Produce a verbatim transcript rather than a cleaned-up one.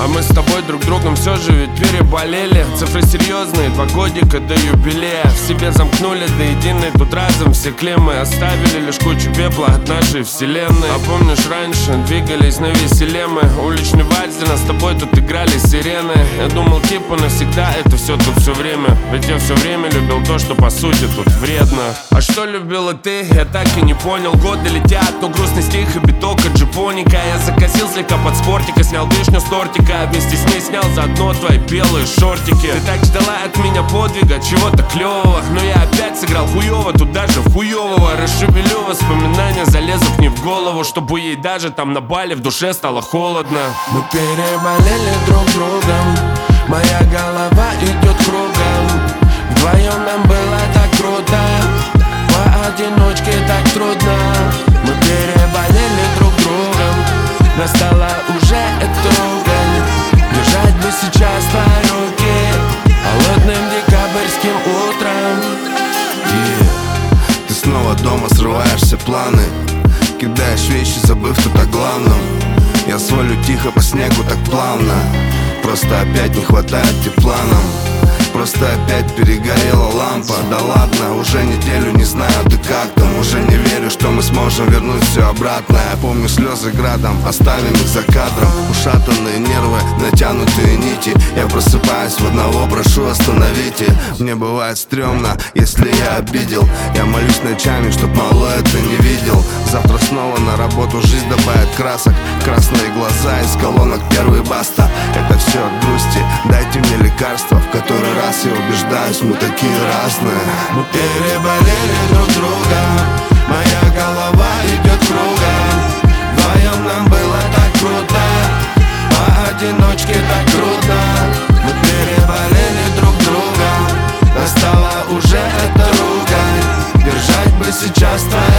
А мы с тобой друг другом все же ведь переболели. Цифры серьезные, два годика до юбилея. В себе замкнули до единой, тут разом все клеммы. Оставили лишь кучу пепла от нашей вселенной. А помнишь, раньше двигались на веселе мы. Уличный вальс, для нас с тобой тут играли сирены. Я думал, типа навсегда это все тут все время. Ведь я все время любил то, что по сути тут вредно. А что любила ты, я так и не понял. Годы летят, но грустный стих и биток от джипоника. Я закосил слегка под спортика, снял вишню с тортика, а вместе с ней снял заодно твои белые шортики. Ты так ждала от меня подвига, чего-то клевого, но я опять сыграл хуёво, тут даже в хуёвого. Расшевелю воспоминания, залезу к ней в голову, чтобы ей даже там на Бали в душе стало холодно. Мы переболели друг другом, моя голова идет кругом. Вдвоем нам было так круто, поодиночке так трудно. Мы переболели друг другом, настала уже эта ругань. Держать бы сейчас твои руки холодным декабрьским утром. yeah. Ты снова дома, срываешь все планы, кидаешь вещи, забыв тут о главном. Я свалю тихо по снегу так плавно, просто опять не хватает тепла нам. Просто опять перегорела лампа. Да ладно, уже неделю не знаю, ты как там. Уже не верю, что мы сможем вернуть все обратно. Я помню слезы градом, оставим их за кадром. Ушатанные нервы, натянутые нити. Я просыпаюсь в одного, прошу остановите. Мне бывает стрёмно, если я обидел. Я молюсь ночами, чтоб малой это не видел. Завтра снова на работу, жизнь добавит красок. Красные глаза из колонок, первый баста. Это все от грусти, дайте мне лекарства. В который раз я убеждаюсь, мы такие разные. Мы переболели друг друга, моя голова идет кругом. Вдвоем нам было так круто, поодиночке так трудно. Мы переболели друг друга, настала уже эта ругань. Держать бы сейчас твои